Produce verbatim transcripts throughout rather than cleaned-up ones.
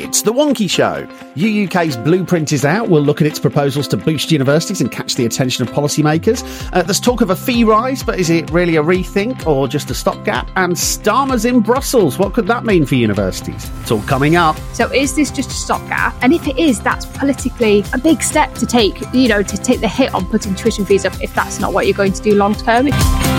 It's The Wonky Show. U U K's blueprint is out. We'll look at its proposals to boost universities and catch the attention of policymakers. Uh, there's talk of a fee rise, but is it really a rethink or just a stopgap? And Starmer's in Brussels. What could that mean for universities? It's all coming up. So is this just a stopgap? And if it is, that's politically a big step to take, you know, to take the hit on putting tuition fees up if that's not what you're going to do long term.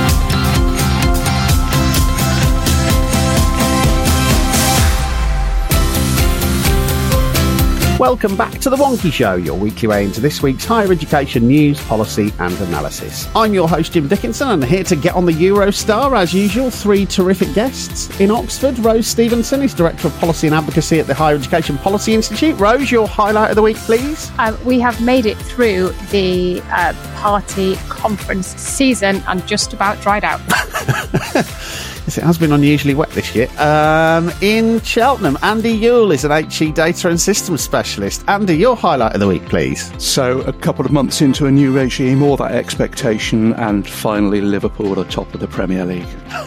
Welcome back to The Wonky Show, your weekly way into this week's higher education news, policy and analysis. I'm your host, Jim Dickinson, and here to get on the Eurostar, as usual, three terrific guests in Oxford. Rose Stevenson is Director of Policy and Advocacy at the Higher Education Policy Institute. Rose, your highlight of the week, please. Um, we have made it through the uh, party conference season and just about dried out. Yes, it has been unusually wet this year. Um, in Cheltenham, Andy Yule is an H E data and systems specialist. Andy, your highlight of the week, please. So, a couple of months into a new regime, all that expectation, and finally Liverpool are top of the Premier League.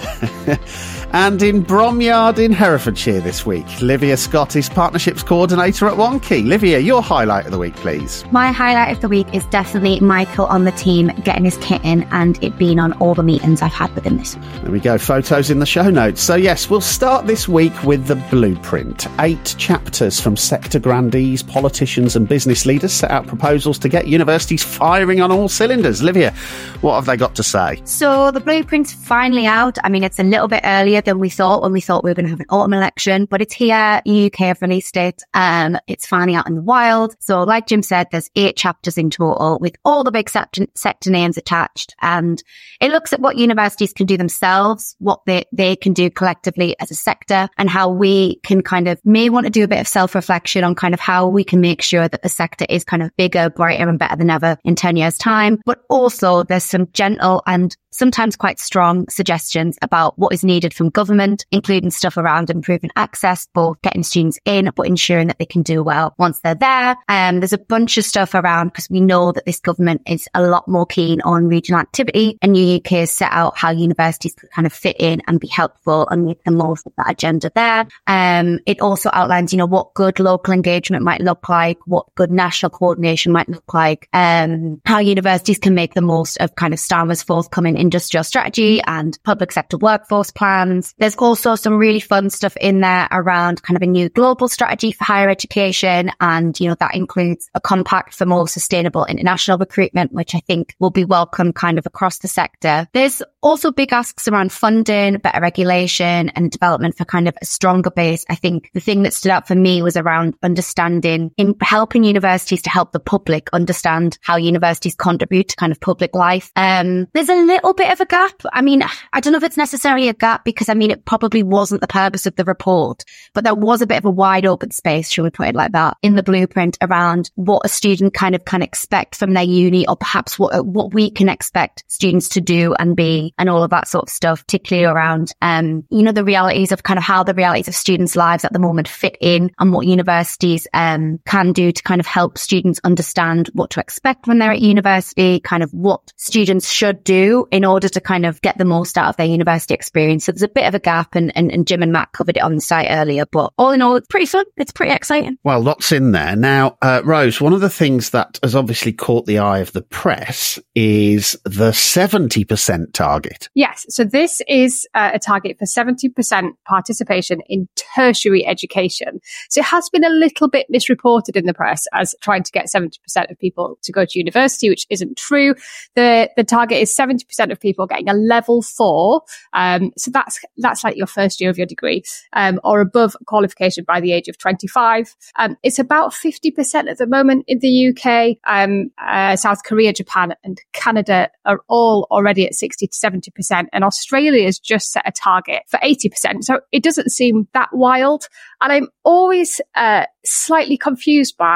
And in Bromyard in Herefordshire this week, Livia Scott is Partnerships Coordinator at Wonky. Livia, your highlight of the week, please. My highlight of the week is definitely Michael on the team getting his kit in and it being on all the meetings I've had with him this week. There we go, photos in the show notes. So yes, we'll start this week with the blueprint. Eight chapters from sector grandees, politicians and business leaders set out proposals to get universities firing on all cylinders. Livia, what have they got to say? So the blueprint's finally out. I mean, it's a little bit earlier than we thought when we thought we were going to have an autumn election, but it's here. U K have released it. Um, it's finally out in the wild. So like Jim said, there's eight chapters in total with all the big sector, sector names attached. And it looks at what universities can do themselves, what they, they can do collectively as a sector, and how we can kind of may want to do a bit of self-reflection on kind of how we can make sure that the sector is kind of bigger, brighter and better than ever in ten years time. But also there's some gentle and sometimes quite strong suggestions about what is needed from government, including stuff around improving access, both getting students in, but ensuring that they can do well once they're there. Um, there's a bunch of stuff around because we know that this government is a lot more keen on regional activity, and U U K has set out how universities can kind of fit in and be helpful and make the most of that agenda there. Um, it also outlines, you know, what good local engagement might look like, what good national coordination might look like, um, how universities can make the most of kind of Starmer's forthcoming industrial strategy and public sector workforce plans. There's also some really fun stuff in there around kind of a new global strategy for higher education. And, you know, that includes a compact for more sustainable international recruitment, which I think will be welcome kind of across the sector. There's also big asks around funding, better regulation and development for kind of a stronger base. I think the thing that stood out for me was around understanding, in helping universities to help the public understand how universities contribute to kind of public life. Um, there's a little bit of a gap. I mean, I don't know if it's necessarily a gap because, I mean, it probably wasn't the purpose of the report, but there was a bit of a wide open space, shall we put it like that, in the blueprint around what a student kind of can expect from their uni, or perhaps what what we can expect students to do and be, and all of that sort of stuff, particularly around, um, you know, the realities of kind of how the realities of students' lives at the moment fit in, and what universities um, can do to kind of help students understand what to expect when they're at university, kind of what students should do in order to kind of get the most out of their university experience. So there's a bit of a gap, and, and, and Jim and Matt covered it on the site earlier, but all in all, it's pretty fun. It's pretty exciting. Well, lots in there. Now, uh, Rose, one of the things that has obviously caught the eye of the press is the seventy percent target. Yes. So this is uh, a target for seventy percent participation in tertiary education. So it has been a little bit misreported in the press as trying to get seventy percent of people to go to university, which isn't true. The the target is seventy percent of people getting a level four. Um, so that's that's like your first year of your degree, um, or above qualification by the age of twenty-five. Um, it's about fifty percent at the moment in the U K. Um, uh, South Korea, Japan and Canada are all already at sixty to seventy percent. And Australia has just set a target for eighty percent. So it doesn't seem that wild. And I'm always uh, slightly confused by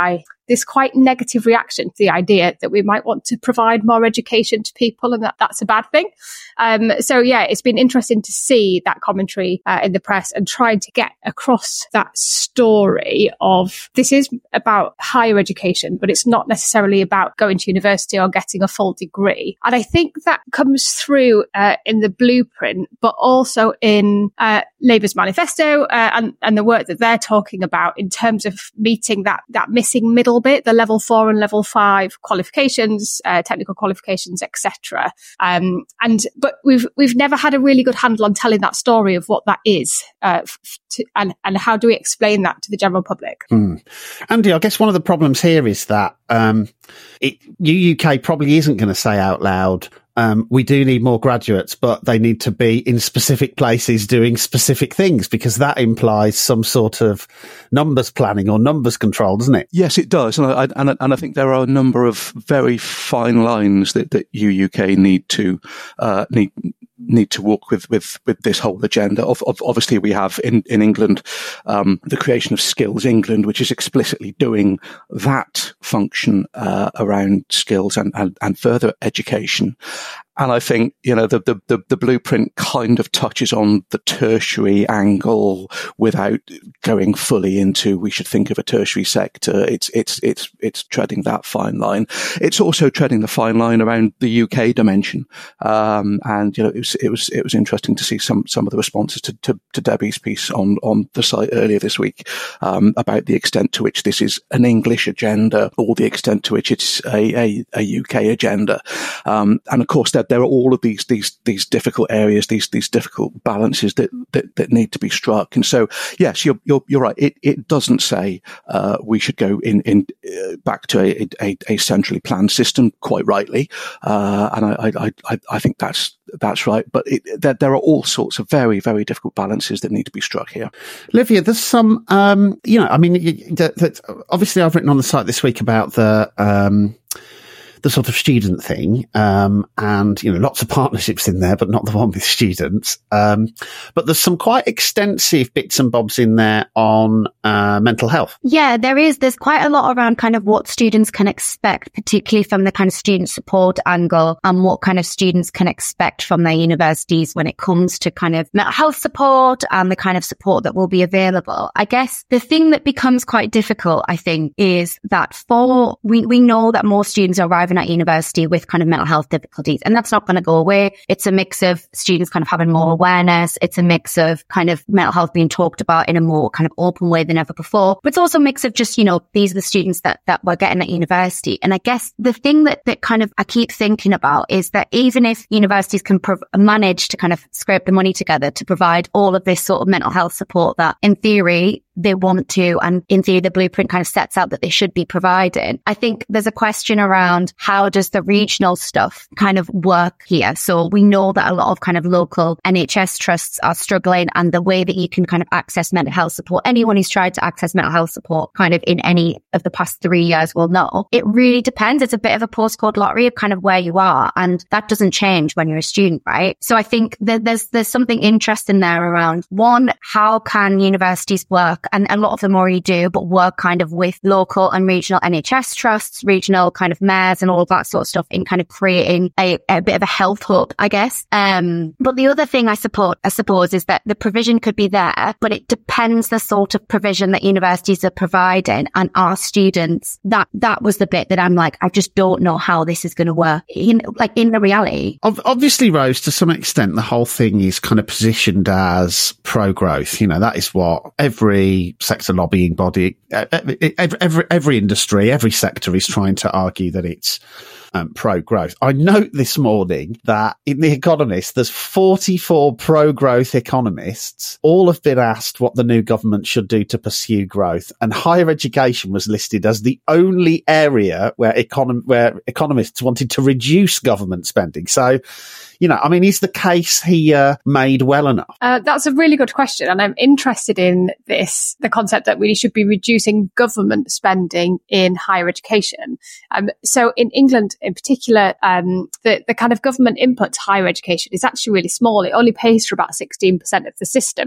this quite negative reaction to the idea that we might want to provide more education to people and that that's a bad thing. Um, so yeah, it's been interesting to see that commentary uh, in the press and trying to get across that story of this is about higher education, but it's not necessarily about going to university or getting a full degree. And I think that comes through uh, in the blueprint, but also in uh, Labour's manifesto uh, and, and the work that they're talking about in terms of meeting that, that missing middle bit, the level four and level five qualifications, uh, technical qualifications, et cetera. Um, and but we've we've never had a really good handle on telling that story of what that is, uh, f- to, and and how do we explain that to the general public? Mm. Andy, I guess one of the problems here is that um, it, U U K probably isn't going to say out loud, Um, we do need more graduates, but they need to be in specific places doing specific things, because that implies some sort of numbers planning or numbers control, doesn't it? Yes, it does. And I, and, and I think there are a number of very fine lines that, that U U K need to, uh, need, need to walk with, with, with this whole agenda. Of, of, obviously, we have in, in England, um, the creation of Skills England, which is explicitly doing that function, uh, around skills and, and, and further education. And I think, you know, the, the, the, the blueprint kind of touches on the tertiary angle without going fully into, we should think of a tertiary sector. It's, it's, it's, it's treading that fine line. It's also treading the fine line around the U K dimension. Um, and, you know, it was, it was, it was interesting to see some, some of the responses to, to, to Debbie's piece on, on the site earlier this week, um, about the extent to which this is an English agenda or the extent to which it's a, a, a U K agenda. Um, and of course, that there are all of these, these, these difficult areas, these, these difficult balances that, that, that need to be struck. And so, yes, you're, you're, you're right. It, it doesn't say, uh, we should go in, in, uh, back to a, a, a centrally planned system, quite rightly. Uh, and I, I, I, I think that's, that's right. But it, there, there are all sorts of very, very difficult balances that need to be struck here. Livia, there's some, um, you know, I mean, that, that, obviously I've written on the site this week about the, um, the sort of student thing, um, and, you know, lots of partnerships in there, but not the one with students. Um, but there's some quite extensive bits and bobs in there on, uh, mental health. Yeah, there is. There's quite a lot around kind of what students can expect, particularly from the kind of student support angle, and what kind of students can expect from their universities when it comes to kind of mental health support and the kind of support that will be available. I guess the thing that becomes quite difficult, I think, is that for, we, we know that more students are arriving at university with kind of mental health difficulties, and that's not going to go away. It's a mix of students kind of having more awareness. It's a mix of kind of mental health being talked about in a more kind of open way than ever before. But it's also a mix of just, you know, these are the students that, that we're getting at university. And I guess the thing that, that kind of I keep thinking about is that even if universities can prov- manage to kind of scrape the money together to provide all of this sort of mental health support that in theory they want to, and in theory the blueprint kind of sets out that they should be providing, I think there's a question around how does the regional stuff kind of work here? So we know that a lot of kind of local N H S trusts are struggling, and the way that you can kind of access mental health support, anyone who's tried to access mental health support kind of in any of the past three years will know, it really depends. It's a bit of a postcode lottery of kind of where you are, and that doesn't change when you're a student, right? So I think that there's, there's something interesting there around, one, how can universities work? And a lot of them already do, but work kind of with local and regional N H S trusts, regional kind of mayors and all of that sort of stuff in kind of creating a, a bit of a health hub, I guess. Um, but the other thing I support, I suppose, is that the provision could be there, but it depends the sort of provision that universities are providing and our students. That, that was the bit that I'm like, I just don't know how this is going to work in, like in the reality. Obviously, Rose, to some extent, the whole thing is kind of positioned as pro-growth. You know, that is what every sector lobbying body, every, every, every industry, every sector is trying to argue that it's um, pro-growth. I note this morning that in The Economist, there's forty-four pro-growth economists. All have been asked what the new government should do to pursue growth, and higher education was listed as the only area where, econom- where economists wanted to reduce government spending. So, you know, I mean, is the case here made well enough? Uh, that's a really good question. And I'm interested in this, the concept that we should be reducing government spending in higher education. Um, so in England in particular, um, the, the kind of government input to higher education is actually really small. It only pays for about sixteen percent of the system,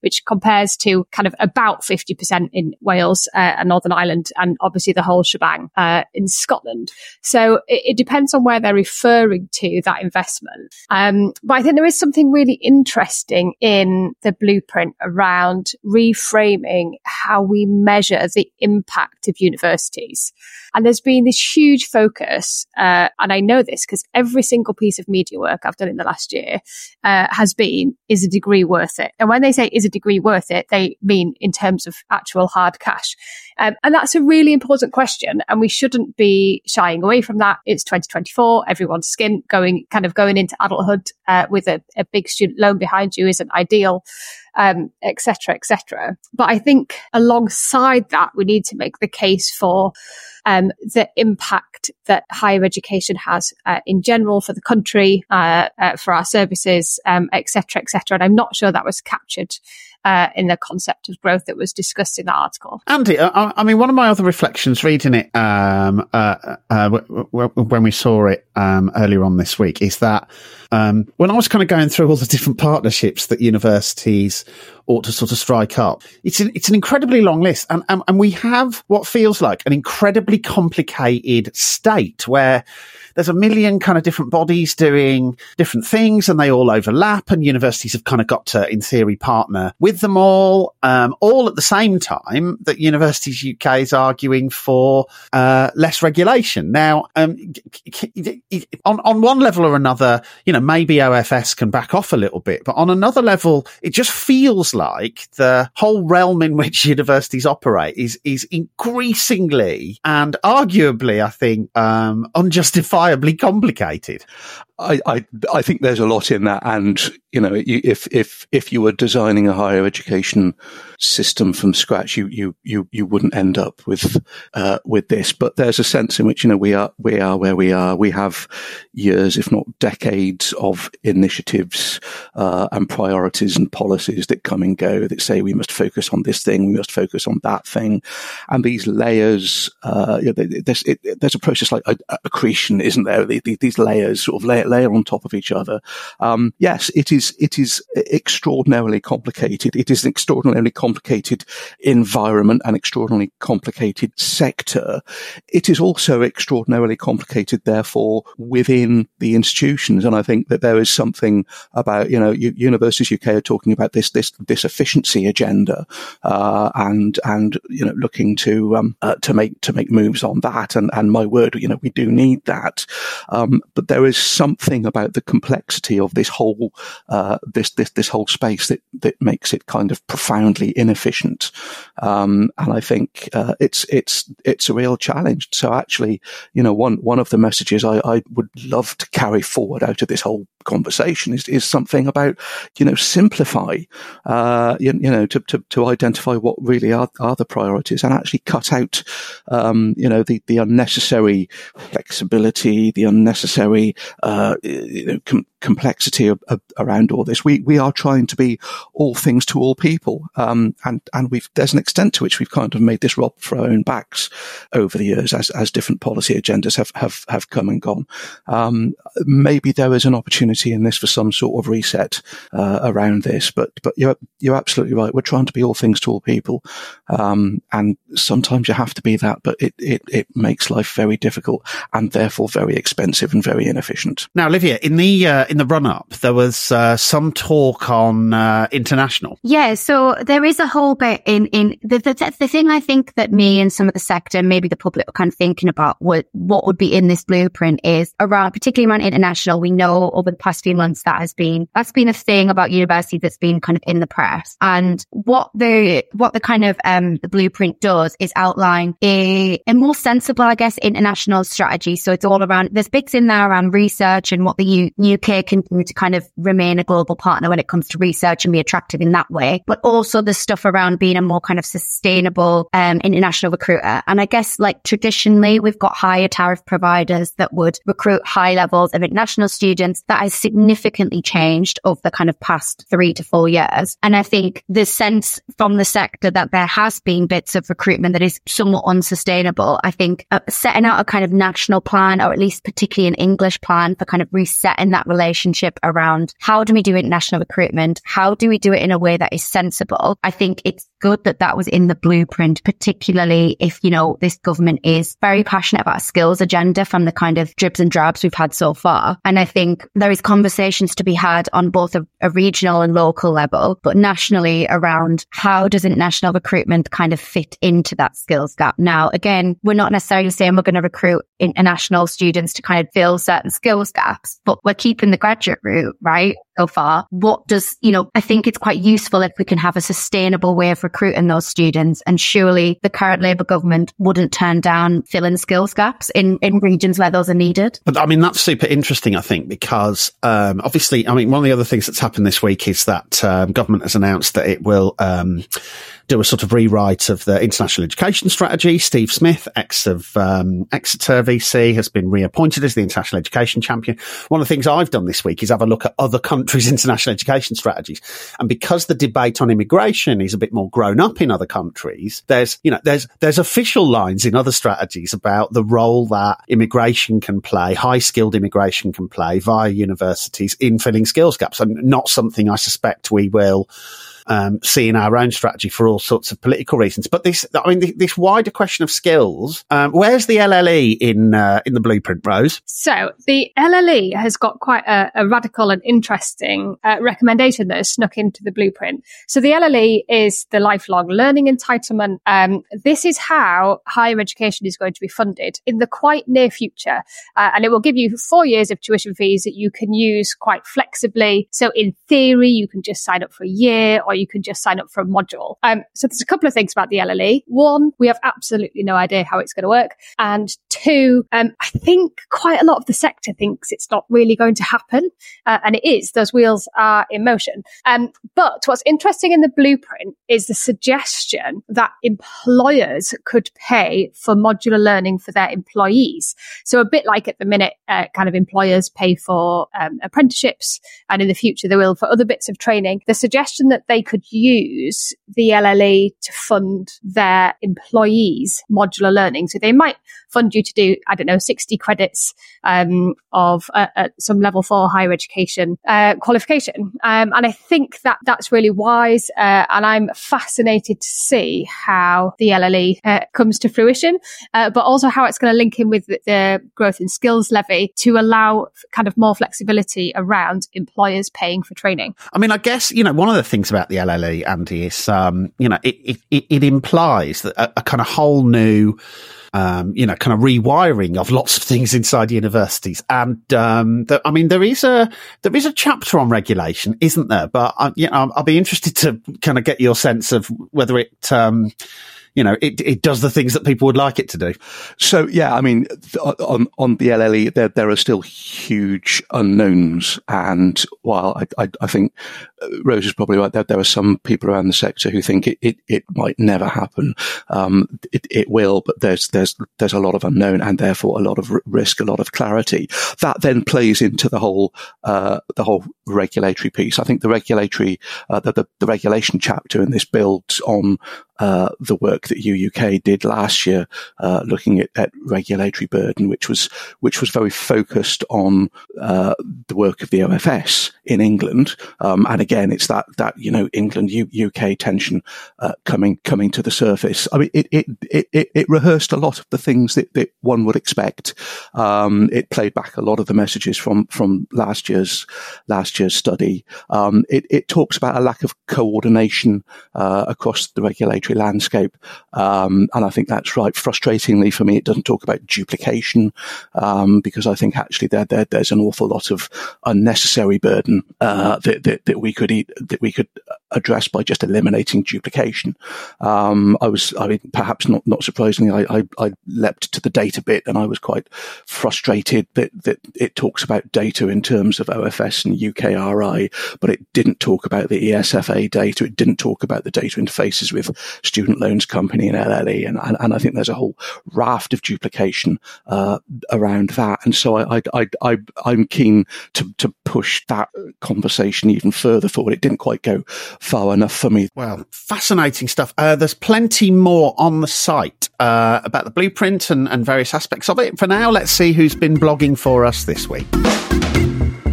which compares to kind of about fifty percent in Wales uh, and Northern Ireland, and obviously the whole shebang uh, in Scotland. So it, it depends on where they're referring to that investment. Um, but I think there is something really interesting in the blueprint around reframing how we measure the impact of universities. And there's been this huge focus, uh, and I know this because every single piece of media work I've done in the last year uh, has been, is a degree worth it? And when they say, is a degree worth it, they mean in terms of actual hard cash. Um, and that's a really important question, and we shouldn't be shying away from that. It's twenty twenty-four, everyone's skin going, kind of going into adulthood uh, with a, a big student loan behind you isn't ideal. Um, et cetera, et cetera. But I think alongside that, we need to make the case for um, the impact that higher education has uh, in general for the country, uh, uh, for our services, um, et cetera, et cetera. And I'm not sure that was captured uh, in the concept of growth that was discussed in the article. Andy, I, I mean, one of my other reflections reading it um, uh, uh, w- w- when we saw it um, earlier on this week is that um, when I was kind of going through all the different partnerships that universities ought to sort of strike up, it's an, it's an incredibly long list. And, and, and we have what feels like an incredibly complicated state where there's a million kind of different bodies doing different things and they all overlap, and universities have kind of got to, in theory, partner with them all, um, all at the same time that Universities U K is arguing for uh, less regulation. Now, um, on, on one level or another, you know, maybe O F S can back off a little bit, but on another level, it just feels like the whole realm in which universities operate is, is increasingly and arguably, I think, um, unjustifiably complicated. I, I I think there's a lot in that, and you know, you, if if if you were designing a higher education system from scratch, you you you you wouldn't end up with uh, with this. But there's a sense in which, you know, we are we are where we are. We have years, if not decades, of initiatives uh, and priorities and policies that come and go that say we must focus on this thing, we must focus on that thing, and these layers. Uh, you know, there's it, there's a process like accretion, isn't there? These layers sort of layer. layer on top of each other. Um, yes, it is, it is extraordinarily complicated. It is an extraordinarily complicated environment, an extraordinarily complicated sector. It is also extraordinarily complicated, therefore, within the institutions. And I think that there is something about, you know, Universities U K are talking about this, this, this efficiency agenda, uh, and, and, you know, looking to, um, uh, to make, to make moves on that. And, and my word, you know, we do need that. Um, but there is some Something about the complexity of this whole uh, this this this whole space that that makes it kind of profoundly inefficient, um, and I think uh, it's it's it's a real challenge. So actually, you know, one one of the messages I, I would love to carry forward out of this whole conversation is is something about, you know, simplify, uh, you, you know, to, to to identify what really are are the priorities and actually cut out, um, you know, the the unnecessary flexibility, the unnecessary uh, Uh, you know, com- complexity of, of, around all this. We we are trying to be all things to all people, um, and and we've there's an extent to which we've kind of made this rod for our own backs over the years as as different policy agendas have have have come and gone. Um, maybe there is an opportunity in this for some sort of reset uh, around this, but but you're you're absolutely right. We're trying to be all things to all people, um, and sometimes you have to be that, but it it it makes life very difficult and therefore very expensive and very inefficient. Now, Olivia, in the uh, in the run-up, there was uh, some talk on uh, international. Yeah, so there is a whole bit in in the, the the thing I think that me and some of the sector, maybe the public, were kind of thinking about what what would be in this blueprint is around, particularly around international. We know over the past few months that has been that's been a thing about universities that's been kind of in the press, and what the what the kind of um the blueprint does is outline a a more sensible, I guess, international strategy. So it's all around, there's bits in there around research and what the U- UK can do to kind of remain a global partner when it comes to research and be attractive in that way, but also the stuff around being a more kind of sustainable um, international recruiter. And I guess, like, traditionally, we've got higher tariff providers that would recruit high levels of international students. That has significantly changed over the kind of past three to four years. And I think the sense from the sector that there has been bits of recruitment that is somewhat unsustainable. I think uh, setting out a kind of national plan, or at least particularly an English plan for kind of resetting that relationship relationship around how do we do international recruitment? How do we do it in a way that is sensible? I think it's good that that was in the blueprint, particularly if, you know, this government is very passionate about a skills agenda from the kind of dribs and drabs we've had so far. And I think there is conversations to be had on both a, a regional and local level, but nationally around how does international recruitment kind of fit into that skills gap. Now, again, we're not necessarily saying we're going to recruit international students to kind of fill certain skills gaps, but we're keeping the graduate route, right? So far, what does, you know, I think it's quite useful if we can have a sustainable way of recruiting those students. And surely the current Labour government wouldn't turn down filling skills gaps in, in regions where those are needed. But I mean, that's super interesting, I think, because um, obviously, I mean, one of the other things that's happened this week is that um, government has announced that it will um, do a sort of rewrite of the international education strategy. Steve Smith, ex of um, Exeter V C, has been reappointed as the international education champion. One of the things I've done this week is have a look at other countries' international education strategies. And because the debate on immigration is a bit more grown up in other countries, there's, you know, there's, there's official lines in other strategies about the role that immigration can play, high skilled immigration can play via universities in filling skills gaps. And not something I suspect we will Um, see in our own strategy for all sorts of political reasons. But this, I mean, this wider question of skills, um, where's the L L E in, uh, in the blueprint, Rose? So the L L E has got quite a, a radical and interesting uh, recommendation that has snuck into the blueprint. So the L L E is the lifelong learning entitlement. Um, this is how higher education is going to be funded in the quite near future. Uh, and it will give you four years of tuition fees that you can use quite flexibly. So in theory, you can just sign up for a year, or you can just sign up for a module. Um, so there's a couple of things about the L L E. One, we have absolutely no idea how it's going to work. And two, um, I think quite a lot of the sector thinks it's not really going to happen. Uh, and it is. Those wheels are in motion. Um, but what's interesting in the blueprint is the suggestion that employers could pay for modular learning for their employees. So a bit like at the minute, uh, kind of employers pay for um, apprenticeships, and in the future they will for other bits of training. The suggestion that they could use the L L E to fund their employees modular learning. So they might fund you to do, I don't know, sixty credits um, of uh, uh, some level four higher education uh, qualification. Um, and I think that that's really wise. Uh, and I'm fascinated to see how the L L E uh, comes to fruition, uh, but also how it's going to link in with the, the growth in skills levy to allow kind of more flexibility around employers paying for training. I mean, I guess, you know, one of the things about the L L E, Andy, is, um, you know, it, it, it implies that a, a kind of whole new, um, you know, kind of rewiring of lots of things inside universities. And, um, the, I mean, there is a, there is a chapter on regulation, isn't there? But, I, you know, I'll, I'll be interested to kind of get your sense of whether it, um, you know, it, it does the things that people would like it to do. So, yeah, I mean, on, on the L L E, there, there are still huge unknowns. And while I, I, I think Rose is probably right, there, there are some people around the sector who think it, it, it might never happen. Um, it, it will, but there's, there's, there's a lot of unknown and therefore a lot of risk, a lot of clarity. That then plays into the whole, uh, the whole regulatory piece. I think the regulatory, uh, the, the, the regulation chapter in this builds on Uh, the work that U U K did last year, uh, looking at, at regulatory burden, which was which was very focused on uh, the work of the O F S in England. Um, and again, it's that that you know England U- UK tension uh, coming coming to the surface. I mean, it it it it, it rehearsed a lot of the things that, that one would expect. Um, it played back a lot of the messages from from last year's last year's study. Um, it it talks about a lack of coordination uh, across the regulatory landscape. Um, and I think that's right. Frustratingly for me, it doesn't talk about duplication, um, because I think actually there, there, there's an awful lot of unnecessary burden, uh, that, that, that we could eat, that we could address by just eliminating duplication. Um, I was, I mean, perhaps not, not surprisingly, I, I, I leapt to the data bit and I was quite frustrated that, that it talks about data in terms of O F S and U K R I, but it didn't talk about the E S F A data. It didn't talk about the data interfaces with Student Loans Company and L L E, and, and, and I think there's a whole raft of duplication uh, around that. And so I, I, I, I, I'm keen to, to push that conversation even further forward. It didn't quite go far enough for me. Well, fascinating stuff. Uh, there's plenty more on the site uh, about the blueprint and, and various aspects of it. For now, let's see who's been blogging for us this week.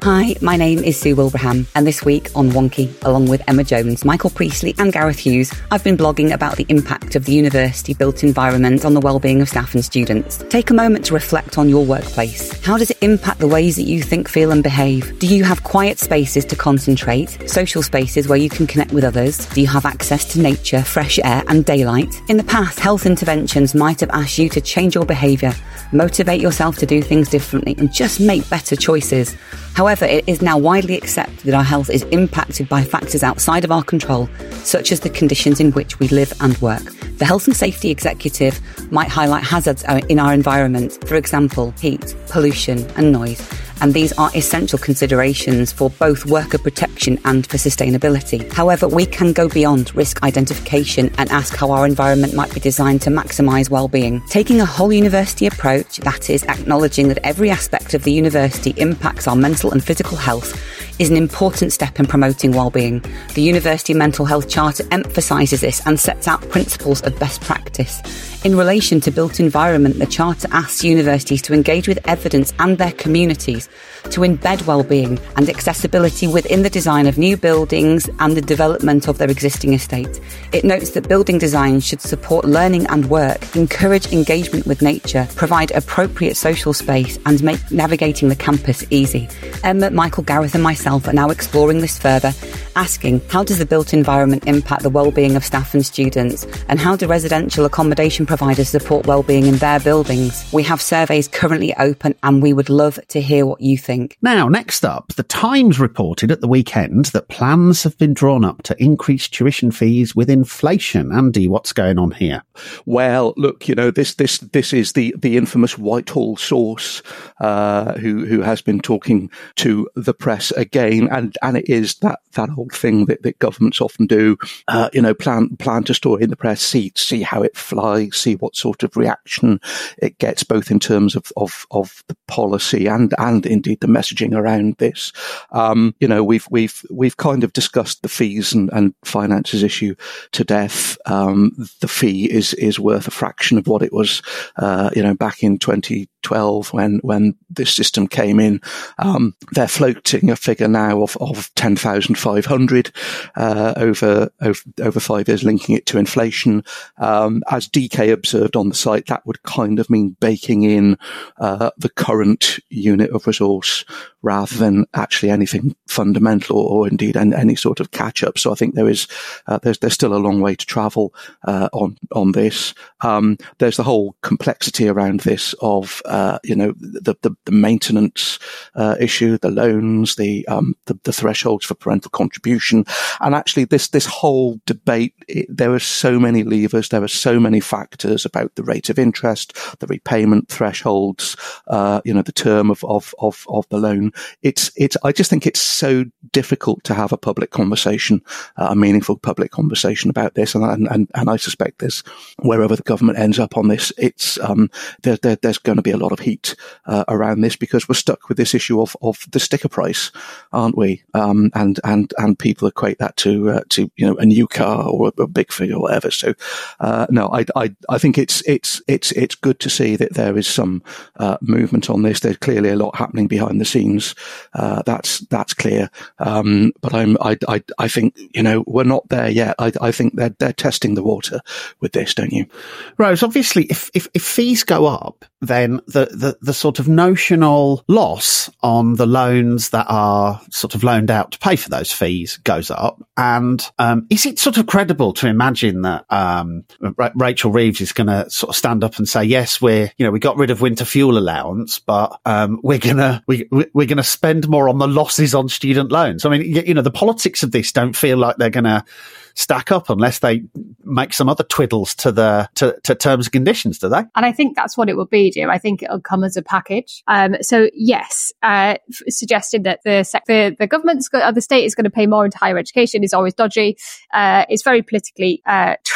Hi, my name is Sue Wilbraham, and this week on Wonky, along with Emma Jones, Michael Priestley and Gareth Hughes, I've been blogging about the impact of the university built environment on the well-being of staff and students. Take a moment to reflect on your workplace. How does it impact the ways that you think, feel and behave? Do you have quiet spaces to concentrate, social spaces where you can connect with others? Do you have access to nature, fresh air and daylight? In the past, health interventions might have asked you to change your behaviour, motivate yourself to do things differently and just make better choices. However, it is now widely accepted that our health is impacted by factors outside of our control, such as the conditions in which we live and work. The Health and Safety Executive might highlight hazards in our environment, for example, heat, pollution and noise. And these are essential considerations for both worker protection and for sustainability. However, we can go beyond risk identification and ask how our environment might be designed to maximise well-being. Taking a whole university approach, that is, acknowledging that every aspect of the university impacts our mental and physical health, is an important step in promoting well-being. The University Mental Health Charter emphasises this and sets out principles of best practice. In relation to built environment, the Charter asks universities to engage with evidence and their communities to embed well-being and accessibility within the design of new buildings and the development of their existing estate. It notes that building design should support learning and work, encourage engagement with nature, provide appropriate social space and make navigating the campus easy. Emma, Michael, Gareth and myself are now exploring this further, asking how does the built environment impact the well-being of staff and students, and how do residential accommodation providers support well-being in their buildings? We have surveys currently open and we would love to hear what you think. Now, next up, the Times reported at the weekend that plans have been drawn up to increase tuition fees with inflation. Andy, what's going on here? Well, look, you know, this this this is the the infamous Whitehall source uh, who who has been talking to the press again, and and it is that that old thing that, that governments often do. Uh, you know, plan plan to story in the press, see see how it flies, see what sort of reaction it gets, both in terms of of, of the policy and and indeed the messaging around this. Um, you know, we've we've we've kind of discussed the fees and, and finances issue to death. Um, the fee is is worth a fraction of what it was, uh, you know, back in twenty twelve when when this system came in. Um, they're floating a figure now of of ten thousand five hundred uh, over, over over five years, linking it to inflation. Um, as D K observed on the site, that would kind of mean baking in uh, the current unit of resource rather than actually anything fundamental or, or indeed any, any sort of catch up. So I think there is uh, there's there's still a long way to travel uh, on on this. Um, there's the whole complexity around this of uh, you know the the, the maintenance uh, issue, the loans, the, um, the the thresholds for parental contribution, and actually this this whole debate. It, there are so many levers, there are so many factors about the rate of interest, the repayment thresholds, uh, you know, the term of of of, of the loan. It's it's. I just think it's so difficult to have a public conversation, uh, a meaningful public conversation about this, and and and, and I suspect there's wherever the government ends up on this, it's um there, there there's going to be a lot of heat uh, around this because we're stuck with this issue of of the sticker price, aren't we? Um and and and people equate that to uh, to you know a new car or a, a big figure or whatever. So uh, no, I I I think it's it's it's it's good to see that there is some uh, movement on this. There's clearly a lot happening behind the scenes. Uh, that's that's clear. Um, but I'm I, I I think you know we're not there yet. I I think they're they're testing the water with this, don't you? Rose, obviously, if if, if fees go up, then the, the the sort of notional loss on the loans that are sort of loaned out to pay for those fees goes up. And um, is it sort of credible to imagine that um, R- Rachel Reeves is going to sort of stand up and say, yes, we're you know we got rid of winter fuel allowance, but um, we're gonna we we're going to spend more on the losses on student loans? I mean, you know, the politics of this don't feel like they're going to stack up unless they make some other twiddles to the to, to terms and conditions, do they? And I think that's what it will be, Jim. I think it'll come as a package. Um, so yes, uh, f- suggesting that the sec- the, the government's go- or the state is going to pay more into higher education is always dodgy. Uh, it's very politically uh,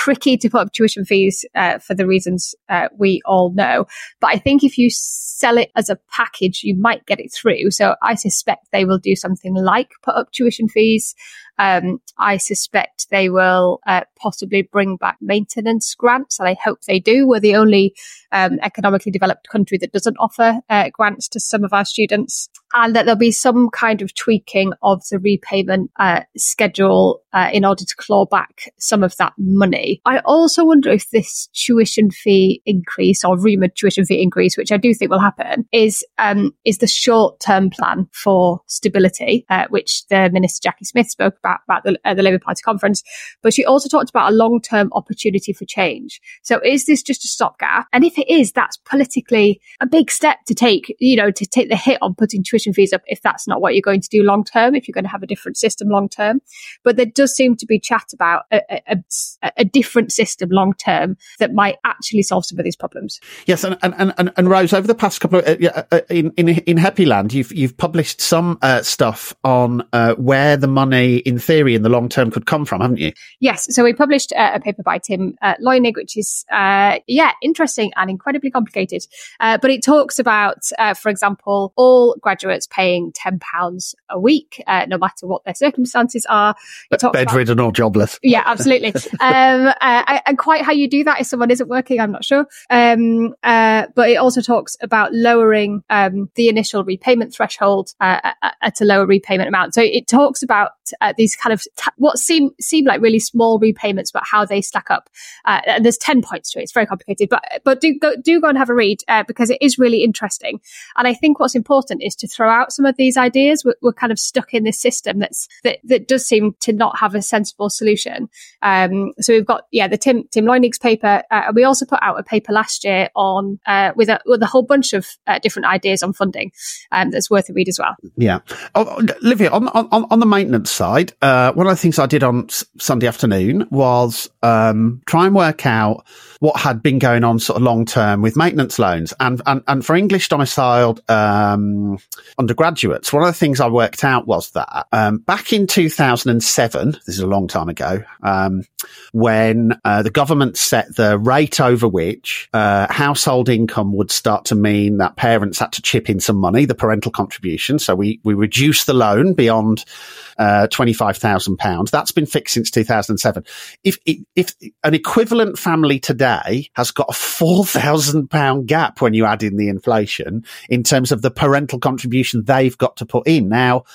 tricky to put up tuition fees uh, for the reasons uh, we all know. But I think if you sell it as a package, you might get it through. So I suspect they will do something like put up tuition fees. Um, I suspect they will uh, possibly bring back maintenance grants, and I hope they do. We're the only um, economically developed country that doesn't offer uh, grants to some of our students, and that there'll be some kind of tweaking of the repayment uh, schedule uh, in order to claw back some of that money. I also wonder if this tuition fee increase or rumoured tuition fee increase, which I do think will happen, is um, is the short-term plan for stability, uh, which the Minister Jackie Smith spoke about, about the, uh, the Labour Party conference. But she also talked about a long-term opportunity for change. So is this just a stopgap? And if it is, that's politically a big step to take, you know, to take the hit on putting tuition fees up if that's not what you're going to do long-term, if you're going to have a different system long-term. But there does seem to be chat about a, a, a different system long-term that might actually solve some of these problems. Yes, and and, and, and Rose, over the past couple of uh, uh, in in in Happyland, you've you've published some uh, stuff on uh, where the money, in theory, in the long term, could come from, haven't you? Yes. So we published uh, a paper by Tim uh, Loynig, which is uh, yeah interesting and incredibly complicated. Uh, but it talks about, uh, for example, all graduates paying ten pounds a week, uh, no matter what their circumstances are. It talks Bedridden about, or jobless. Yeah, absolutely. um, uh, and quite how you do that if someone isn't working, I'm not sure. Um, uh, but it also talks about lowering um, the initial repayment threshold uh, at a lower repayment amount. So it talks about uh, these kind of t- what seem seem like really small repayments, but how they stack up. Uh, and there's ten points to it. It's very complicated, but but do go do go and have a read uh, because it is really interesting. And I think what's important is to throw out some of these ideas. We're, we're kind of stuck in this system that's that that does seem to not have a sensible solution. Um, so we've got yeah the Tim Tim Loynig's paper. Uh, we also put out a paper last year on uh, with a with a whole bunch of uh, different ideas on funding. Um, that's worth a read as well. Yeah, oh, Olivia, on on on the maintenance side, uh, one of the things I did on s- Sunday afternoon was um, try and work out what had been going on sort of long term with maintenance loans, and and, and for English domiciled um, undergraduates. One of the things I worked out was that um, back in two thousand seven, this is a long time ago, um, when uh, the government set the rate over which uh, household income would start to mean that parents had to chip in some money, the parental contribution. So we we reduced the loan beyond uh, twenty-five thousand pounds. That's been fixed since two thousand seven. If if an equivalent family today has got a four thousand pound gap when you add in the inflation in terms of the parental contribution they've got to put in. Now,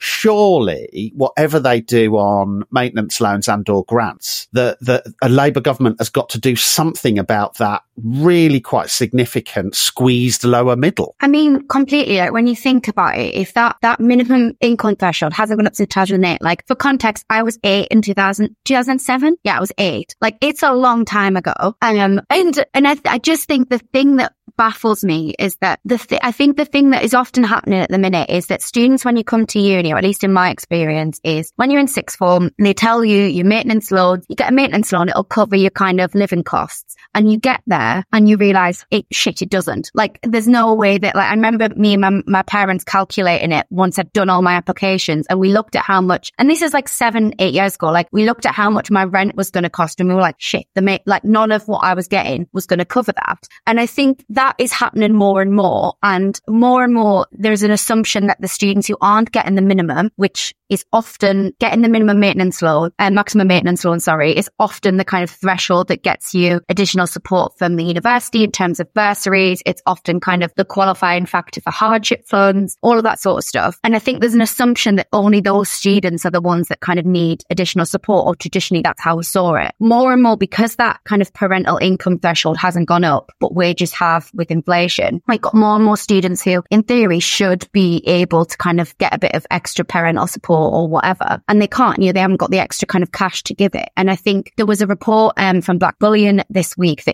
surely, whatever they do on maintenance loans and or grants, the, the a Labour government has got to do something about that really quite significant squeezed lower middle. I mean, completely. Like, when you think about it, if that, that minimum income threshold hasn't gone up since two thousand eight, like for context, I was eight in two thousand, two thousand seven. Yeah, I was eight. Like, it's a long time ago. Um, and, and I, I just think the thing that baffles me is that the th- I think the thing that is often happening at the minute is that students, when you come to uni, or at least in my experience, is when you're in sixth form, they tell you your maintenance loan, you get a maintenance loan, it'll cover your kind of living costs. And you get there and you realise, it shit, it doesn't. Like, there's no way that, like, I remember me and my, my parents calculating it once I'd done all my applications, and we looked at how much, and this is like seven, eight years ago, like, we looked at how much my rent was going to cost, and we were like, shit, the ma- like, none of what I was getting was going to cover that. And I think that is happening more and more, and more and more, there's an assumption that the students who aren't getting the minimum, which is often getting the minimum maintenance loan and uh, maximum maintenance loan, sorry, is often the kind of threshold that gets you additional support from the university in terms of bursaries. It's often kind of the qualifying factor for hardship funds, all of that sort of stuff. And I think there's an assumption that only those students are the ones that kind of need additional support, or traditionally that's how we saw it. More and more, because that kind of parental income threshold hasn't gone up, but wages have with inflation, we've got more and more students who, in theory, should be able to kind of get a bit of extra parental support or whatever. And they can't, you know, they haven't got the extra kind of cash to give it. And I think there was a report um, from Black Bullion this week that came out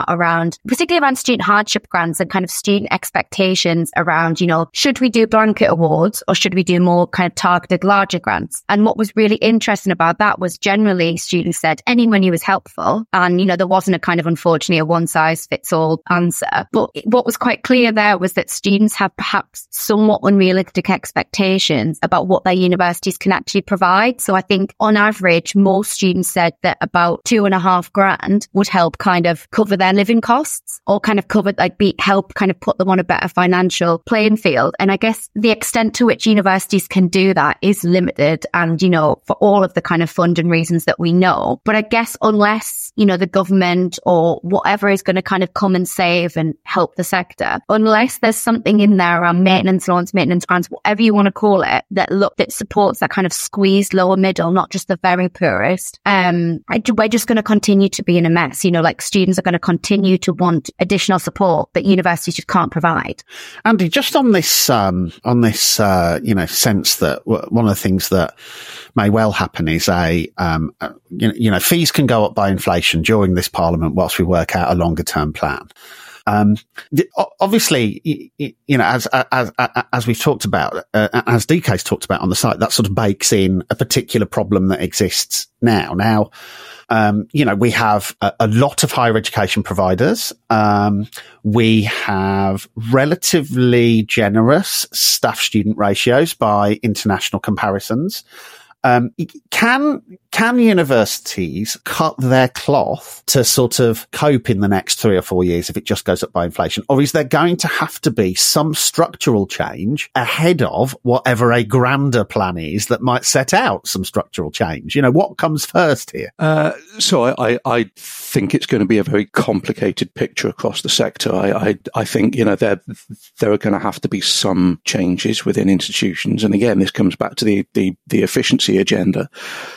that around, particularly around student hardship grants and kind of student expectations around, you know, should we do blanket awards or should we do more kind of targeted larger grants? And what was really interesting about that was generally students said any money was helpful. And, you know, there wasn't a kind of, unfortunately, a one size fits all answer. But what was quite clear there was that students have perhaps somewhat unrealistic expectations about what their universities can actually provide. So I think on average, most students said that about two and a half grand would help kind of cover their living costs or kind of cover, like be help kind of put them on a better financial playing field. And I guess the extent to which universities can do that is limited and, you know, for all of the kind of funding reasons that we know. But I guess unless, you know, the government or whatever is going to kind of come and save and help the sector, unless there's something in there around maintenance loans, maintenance grants, whatever you want to call it, that look, that supports that kind of squeezed lower middle, not just the very poorest, um, I, we're just going to continue to be in a mess. You know, like students are going to continue to want additional support that universities just can't provide. Andy, just on this, um, on this, uh, you know, sense that w- one of the things that may well happen is a, um, uh, you know, you know, fees can go up by inflation during this parliament whilst we work out a longer term plan. Um, obviously, you know, as, as, as we've talked about, uh, as D K's talked about on the site, that sort of bakes in a particular problem that exists now. Now, um, you know, we have a, a lot of higher education providers. Um, we have relatively generous staff student ratios by international comparisons. Um, can, can universities cut their cloth to sort of cope in the next three or four years if it just goes up by inflation? Or is there going to have to be some structural change ahead of whatever a grander plan is that might set out some structural change? You know, what comes first here? Uh, so I, I think it's going to be a very complicated picture across the sector. I, I, I think, you know, there, there are going to have to be some changes within institutions. And again, this comes back to the, the, the efficiency agenda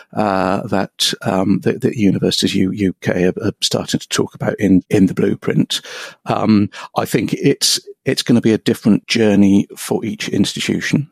uh, that um, the, the universities U, UK are, are starting to talk about in, in the blueprint. Um, I think it's it's going to be a different journey for each institution.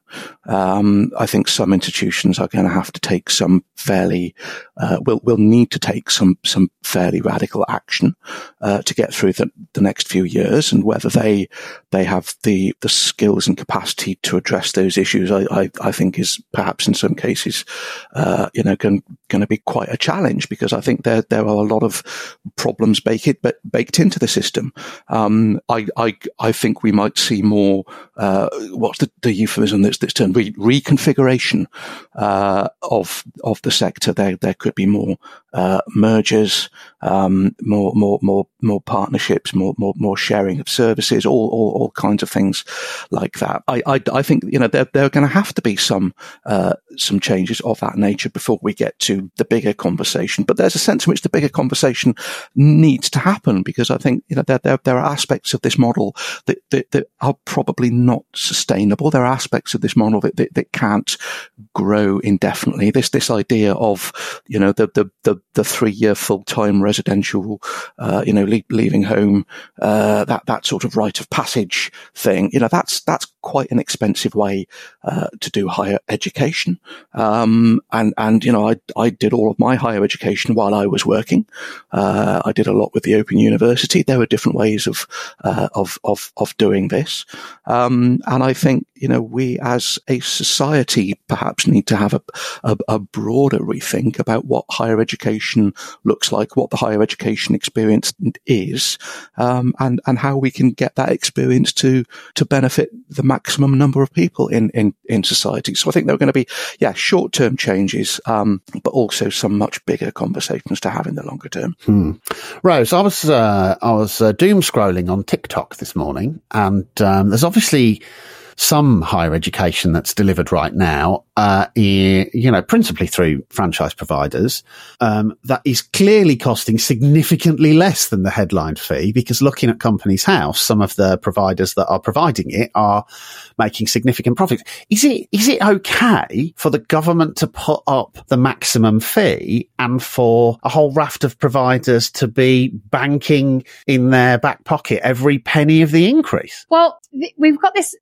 Um, I think some institutions are going to have to take some fairly, uh, will will need to take some some fairly radical action uh, to get through the, the next few years, and whether they they have the the skills and capacity to address those issues, I I, I think is perhaps in some cases, uh, you know, going going to be quite a challenge, because I think there there are a lot of problems baked but baked into the system. Um, I I I think we might see more. Uh, what's the, the euphemism that's that's termed re- reconfiguration uh, of of the sector? There there could be more uh, mergers, um, more more more more partnerships, more more more sharing of services, all all, all kinds of things like that. I I, I think you know there there are going to have to be some uh, some changes of that nature before we get to the bigger conversation. But there's a sense in which the bigger conversation needs to happen, because I think you know there there, there are aspects of this model that, that that are probably not sustainable. There are aspects of this model that that, that can't grow indefinitely. This this idea of you know the the the, the three year full time residential uh, you know le- leaving home uh, that that sort of rite of passage thing. You know that's that's quite an expensive way uh, to do higher education. Um, and and you know I I did all of my higher education while I was working. Uh, I did a lot with the Open University. There were different ways of uh, of of of doing this. Um, and I think, you know, we as a society perhaps need to have a, a, a broader rethink about what higher education looks like, what the higher education experience is, um, and, and how we can get that experience to, to benefit the maximum number of people in, in, in society. So I think there are going to be, yeah, short-term changes, um, but also some much bigger conversations to have in the longer term. Hmm. Rose, I was, uh, I was uh, doom scrolling on TikTok this morning, and um, there's obviously some higher education that's delivered right now, uh, you know, principally through franchise providers, um, that is clearly costing significantly less than the headline fee, because looking at Companies House, some of the providers that are providing it are making significant profits. Is it, is it okay for the government to put up the maximum fee and for a whole raft of providers to be banking in their back pocket every penny of the increase? Well, th- we've got this, uh,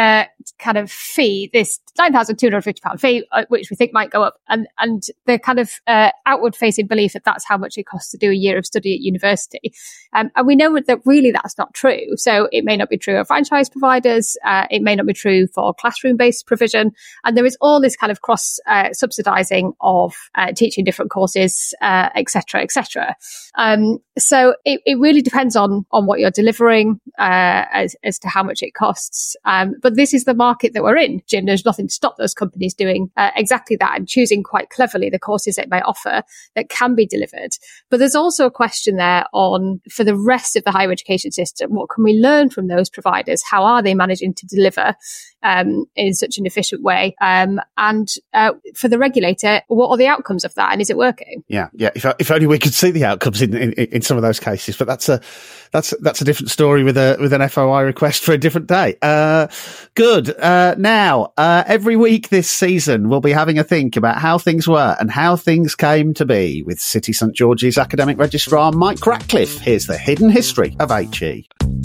uh, kind of fee, this nine thousand two hundred fifty pounds fee, uh, which we think might go up, and, and the kind of uh, outward-facing belief that that's how much it costs to do a year of study at university. Um, and we know that really that's not true. So it may not be true of franchise providers, uh, it may not be true for classroom-based provision, and there is all this kind of cross-subsidising uh, of uh, teaching different courses, uh, et cetera, et cetera. Um, so it, it really depends on on what you're delivering uh, as, as to how much it costs. Um, but this is the market that we're in, Jim. There's nothing to stop those companies doing uh, exactly that and choosing quite cleverly the courses it may offer that can be delivered. But there's also a question there on, for the rest of the higher education system, what can we learn from those providers? How are they managing to deliver um, in such an efficient way? Um, and uh, for the regulator, what are the outcomes of that? And is it working? Yeah, yeah. If, if only we could see the outcomes in, in, in some of those cases. But that's a that's that's a different story with a with an F O I request for a different day. Uh, good. Uh, now, uh, every week this season, we'll be having a think about how things were and how things came to be with City St George's academic registrar Mike Ratcliffe. Here's the hidden history of H E.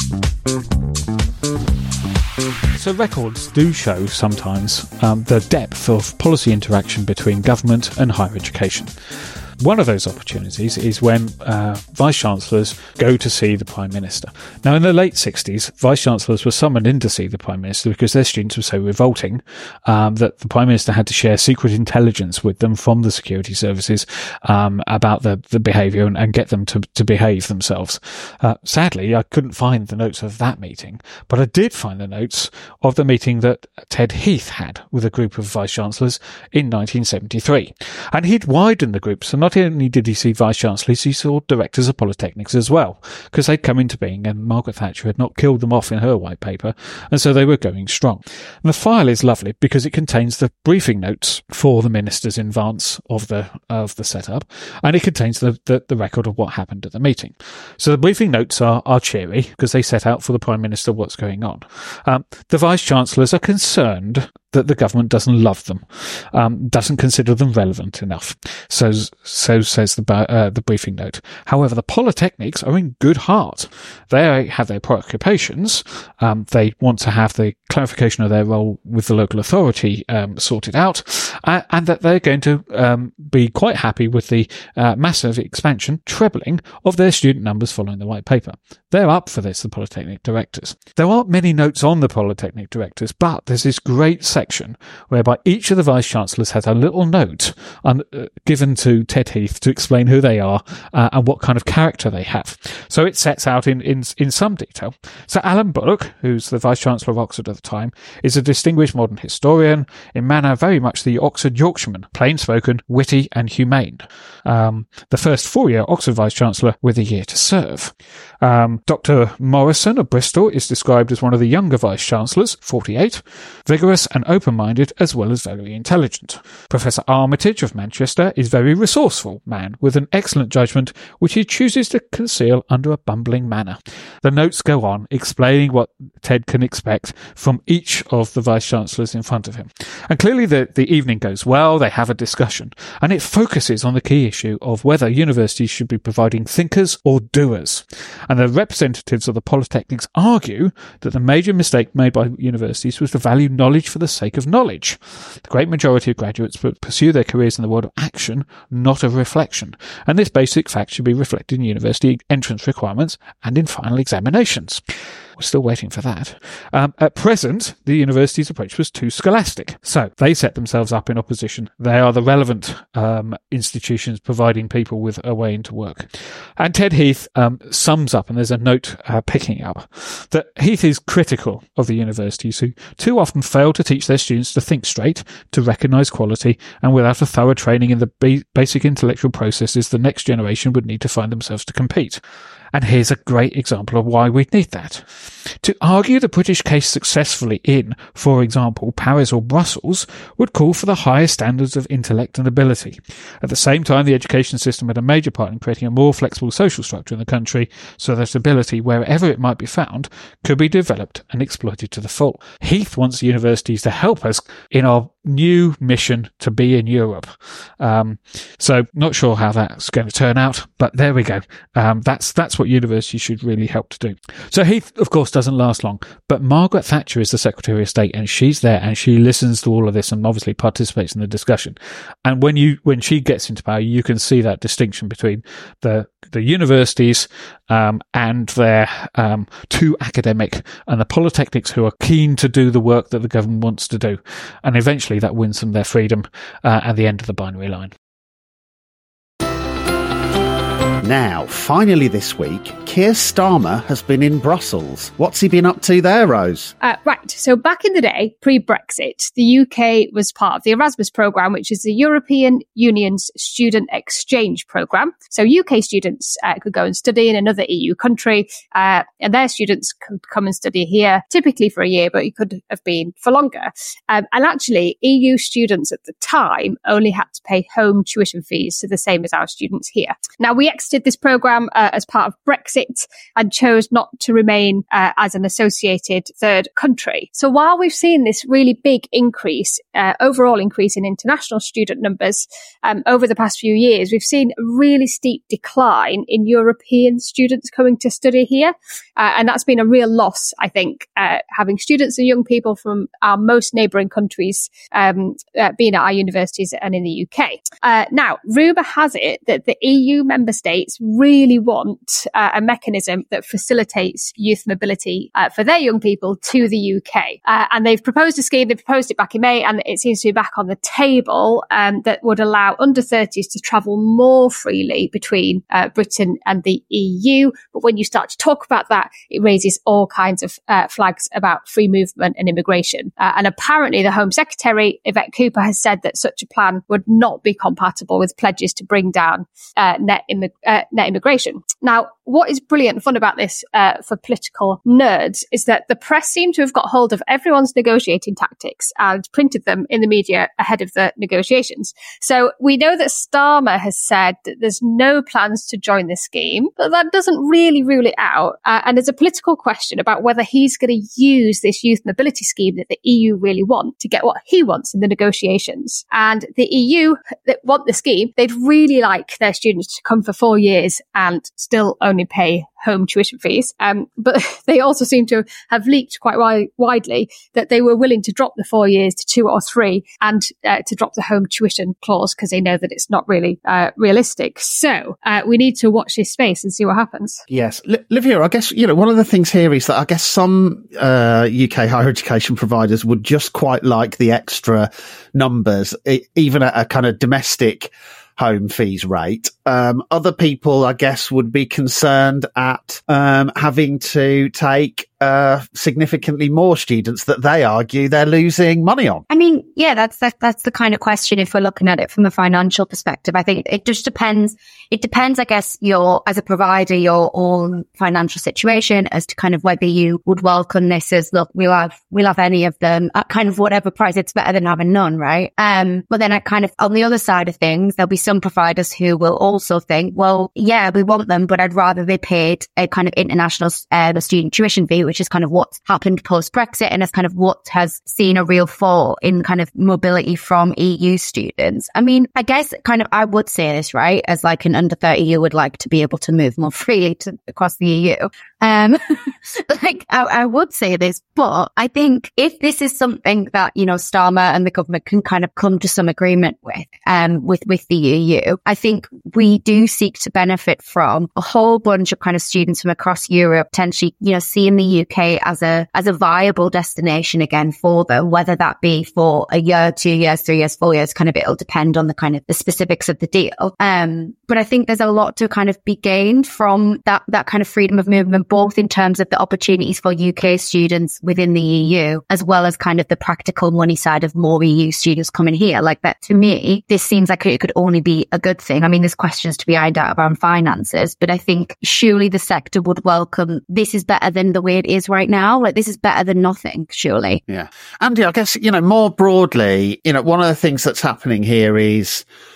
So records do show sometimes um, the depth of policy interaction between government and higher education. One of those opportunities is when uh, Vice-Chancellors go to see the Prime Minister. Now, in the late sixties, Vice-Chancellors were summoned in to see the Prime Minister because their students were so revolting um, that the Prime Minister had to share secret intelligence with them from the security services um, about the, the behaviour and, and get them to, to behave themselves. Uh, sadly, I couldn't find the notes of that meeting, but I did find the notes of the meeting that Ted Heath had with a group of Vice-Chancellors in nineteen seventy-three. And he'd widened the group, so not only did he see Vice-Chancellors, he saw directors of polytechnics as well, because they'd come into being and Margaret Thatcher had not killed them off in her white paper, and so they were going strong. And the file is lovely because it contains the briefing notes for the ministers in advance of the of the setup, and it contains the, the, the record of what happened at the meeting. So the briefing notes are, are cheery because they set out for the Prime Minister what's going on. Um, the Vice-Chancellors are concerned that the government doesn't love them, um, doesn't consider them relevant enough. So, so says the uh, the briefing note. However, the polytechnics are in good heart. They have their preoccupations. Um, they want to have the clarification of their role with the local authority um, sorted out, uh, and that they're going to um, be quite happy with the uh, massive expansion, trebling of their student numbers following the white paper. They're up for this, the polytechnic directors. There aren't many notes on the polytechnic directors, but there's this great section whereby each of the Vice-Chancellors has a little note un- uh, given to Ted Heath to explain who they are uh, and what kind of character they have. So it sets out in, in, in some detail. So Alan Bullock, who's the Vice-Chancellor of Oxford at the time, is a distinguished modern historian, in manner very much the Oxford Yorkshireman, plain-spoken, witty and humane. Um, the first four-year Oxford Vice-Chancellor with a year to serve. Um, Doctor Morrison of Bristol is described as one of the younger Vice-Chancellors, forty-eight, vigorous and open-minded as well as very intelligent. Professor Armitage of Manchester is very resourceful man with an excellent judgment which he chooses to conceal under a bumbling manner. The notes go on explaining what Ted can expect from each of the Vice-Chancellors in front of him. And clearly the, the evening goes well, they have a discussion, and it focuses on the key issue of whether universities should be providing thinkers or doers. And the representatives of the polytechnics argue that the major mistake made by universities was to value knowledge for the sake of knowledge. The great majority of graduates pursue their careers in the world of action, not of reflection. And this basic fact should be reflected in university entrance requirements and in final examinations. We're still waiting for that. Um, at present, the university's approach was too scholastic. So they set themselves up in opposition. They are the relevant um, institutions providing people with a way into work. And Ted Heath um, sums up, and there's a note uh, picking up, that Heath is critical of the universities who too often fail to teach their students to think straight, to recognise quality, and without a thorough training in the ba- basic intellectual processes the next generation would need to find themselves to compete. And here's a great example of why we'd need that. To argue the British case successfully in, for example, Paris or Brussels, would call for the highest standards of intellect and ability. At the same time, the education system had a major part in creating a more flexible social structure in the country so that ability, wherever it might be found, could be developed and exploited to the full. Heath wants universities to help us in our new mission to be in Europe. Um, so not sure how that's going to turn out, but there we go. Um, that's that's what universities should really help to do. So Heath, of course, doesn't last long, but Margaret Thatcher is the Secretary of State, and she's there and she listens to all of this and obviously participates in the discussion. And when you when she gets into power, you can see that distinction between the the universities um, and their um, too academic, and the polytechnics who are keen to do the work that the government wants to do. And eventually that wins them their freedom uh, at the end of the binary line. Now, finally this week, Keir Starmer has been in Brussels. What's he been up to there, Rose? Uh, right. So back in the day, pre-Brexit, the U K was part of the Erasmus programme, which is the European Union's student exchange programme. So U K students uh, could go and study in another E U country, uh, and their students could come and study here, typically for a year, but it could have been for longer. Um, and actually, E U students at the time only had to pay home tuition fees, so the same as our students here. Now, we exited this programme uh, as part of Brexit and chose not to remain uh, as an associated third country. So while we've seen this really big increase, uh, overall increase in international student numbers um, over the past few years, we've seen a really steep decline in European students coming to study here. Uh, and that's been a real loss, I think, uh, having students and young people from our most neighbouring countries um, uh, being at our universities and in the U K. Uh, now, rumour has it that the E U member states really want uh, a mechanism that facilitates youth mobility uh, for their young people to the U K. Uh, and they've proposed a scheme, they proposed it back in May, and it seems to be back on the table, um, that would allow under thirties to travel more freely between uh, Britain and the E U. But when you start to talk about that, it raises all kinds of uh, flags about free movement and immigration. Uh, and apparently the Home Secretary, Yvette Cooper, has said that such a plan would not be compatible with pledges to bring down uh, net, immig- uh, net immigration. Now, what is brilliant and fun about this uh, for political nerds is that the press seem to have got hold of everyone's negotiating tactics and printed them in the media ahead of the negotiations. So we know that Starmer has said that there's no plans to join the scheme, but that doesn't really rule it out. Uh, and there's a political question about whether he's going to use this youth mobility scheme that the E U really want to get what he wants in the negotiations. And the E U that want the scheme, they'd really like their students to come for four years and still only pay home tuition fees. Um, but they also seem to have leaked quite wi- widely that they were willing to drop the four years to two or three and uh, to drop the home tuition clause because they know that it's not really uh, realistic. So uh, we need to watch this space and see what happens. Yes. L- Livia, I guess, you know, one of the things here is that I guess some uh, U K higher education providers would just quite like the extra numbers, e- even at a kind of domestic home fees rate. Um, other people, I guess, would be concerned at um, having to take uh, significantly more students that they argue they're losing money on. I mean, yeah, that's that, that's the kind of question if we're looking at it from a financial perspective. I think it just depends. It depends, I guess, your as a provider, your own financial situation as to kind of whether you would welcome this as, look, we'll have we'll have any of them at kind of whatever price. It's better than having none, right? Um, but then I kind of on the other side of things, there'll be some providers who will also think, well, yeah, we want them, but I'd rather they paid a kind of international uh, the student tuition fee, which is kind of what's happened post-Brexit, and it's kind of what has seen a real fall in kind of mobility from E U students. I mean, I guess kind of I would say this, right, as like an under thirty, you would like to be able to move more freely to, across the E U. Um, like I, I would say this, but I think if this is something that, you know, Starmer and the government can kind of come to some agreement with, um, with, with the E U, I think we do seek to benefit from a whole bunch of kind of students from across Europe, potentially, you know, seeing the U K as a, as a viable destination again for them, whether that be for a year, two years, three years, four years, kind of it'll depend on the kind of the specifics of the deal. Um, but I think there's a lot to kind of be gained from that, that kind of freedom of movement, both in terms of the opportunities for U K students within the E U, as well as kind of the practical money side of more E U students coming here. Like that, to me, this seems like it could only be a good thing. I mean, there's questions to be ironed out around finances, but I think surely the sector would welcome this is better than the way it is right now. Like this is better than nothing, surely. Yeah. Andy, I guess, you know, more broadly, you know, one of the things that's happening here is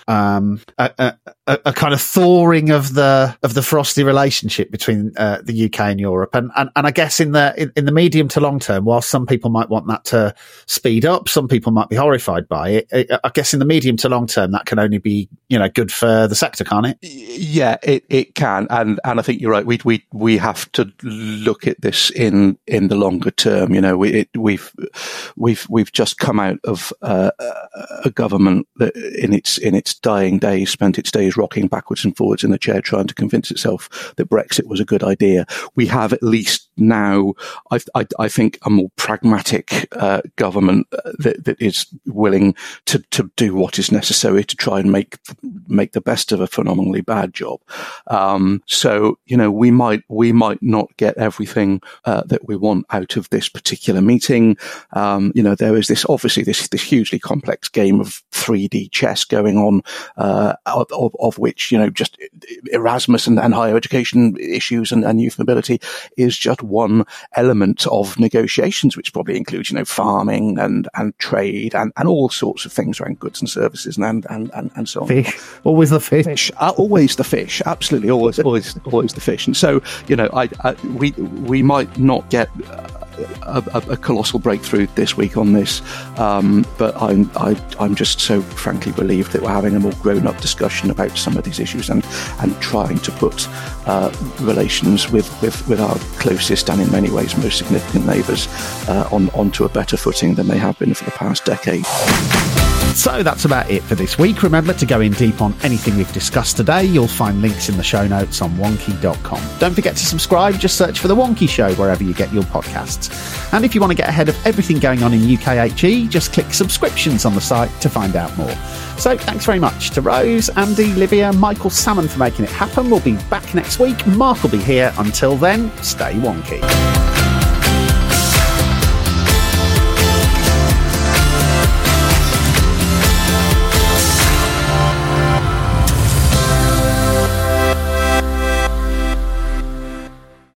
um, a, a, a kind of thawing of the of the frosty relationship between uh, the U K and Europe, and, and and I guess in the in, in the medium to long term, while some people might want that to speed up, some people might be horrified by it. it I guess in the medium to long term, that can only be, you know, good for the sector, can't it? Yeah, it, it can, and and I think you're right. We we we have to look at this in in the longer term. You know, we it, we've we've we've just come out of uh, a government that in its in its dying days spent its days rocking backwards and forwards in the chair trying to convince itself that Brexit was a good idea. We have at least now, I, I, I think, a more pragmatic uh, government that, that is willing to, to do what is necessary to try and make make the best of a phenomenally bad job. Um, so, you know, we might we might not get everything uh, that we want out of this particular meeting. Um, you know, there is this obviously this this hugely complex game of three D chess going on, uh, of, of, of which, you know, just Erasmus and, and higher education issues and, and youth mobility is just one element of negotiations, which probably includes, you know, farming and, and trade and, and all sorts of things around goods and services and and, and, and so on. Fish. Always the fish. fish. Uh, always the fish. Absolutely. Always, always, always the fish. And so, you know, I, I we we might not get uh, A, a, a colossal breakthrough this week on this, um, but I'm I, I'm just so frankly relieved that we're having a more grown-up discussion about some of these issues and and trying to put uh, relations with, with, with our closest and in many ways most significant neighbours uh, on onto a better footing than they have been for the past decade. So that's about it for this week. Remember to go in deep on anything we've discussed today. You'll find links in the show notes on wonky dot com. Don't forget to subscribe. Just search for The Wonky Show wherever you get your podcasts. And if you want to get ahead of everything going on in U K H E, just click subscriptions on the site to find out more. So thanks very much to Rose, Andy, Livia, Michael Salmon for making it happen. We'll be back next week. Mark will be here. Until then, stay wonky.